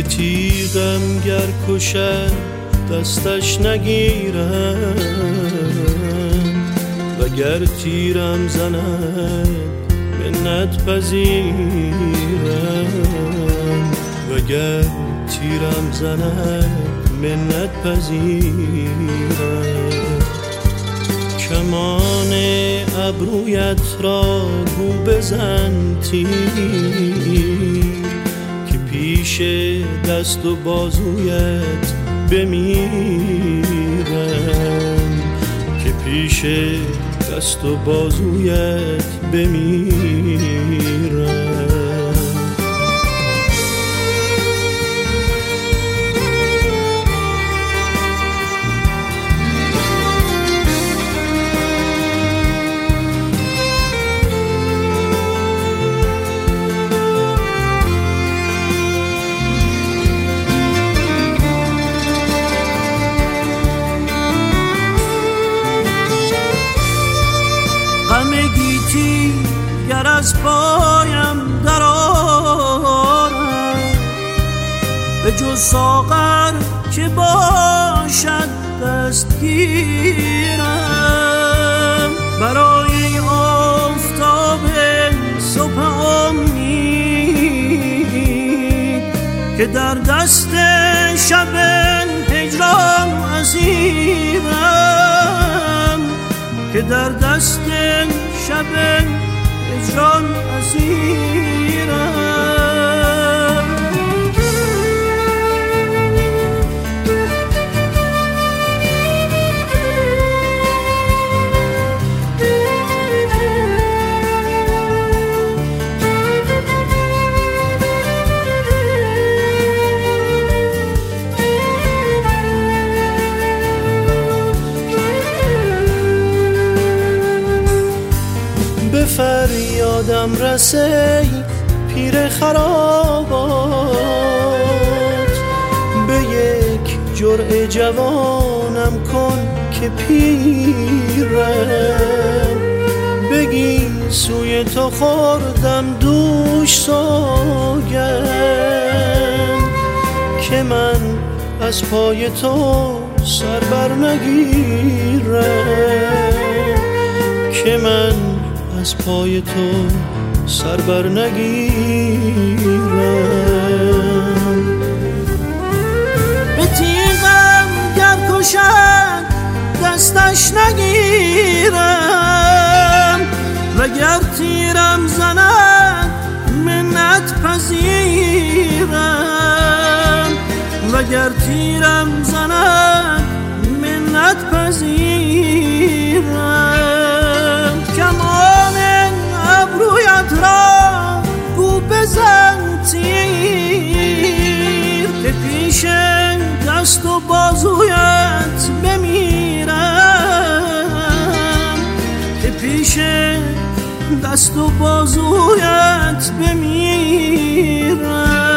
به تیغم گر کشد دستش نگیرم وگر تیرم زند منت پذیرم وگر تیرم زند منت پذیرم کمان ابرویت را گو بزن تیر که پیش دست و بازویت بمیرم که پیش دست و بازویت بمیرم غم گیتی گر از پایم در آرد به جز ساغر که باشد دستگیرم برای آفتاب صبح امید که در دست شب هجران اسیرم که در دست شب هجران اسیرم به فریادم رسی پیر خرابات به یک جرعه جوانم کن که پیرم بگی سوی تو خوردم دوش سوگند که من از پای تو سر بر نگیرم که من از پای تو سر بر نگیرم به تیغم گر کشد دستش نگیرم وگر تیرم زند منت پذیرم وگر تیرم زند منت پذیرم کمان ابرویت را گو بزن تیر که پیش دست و بازویت بمیرم که پیش دست و بازویت بمیرم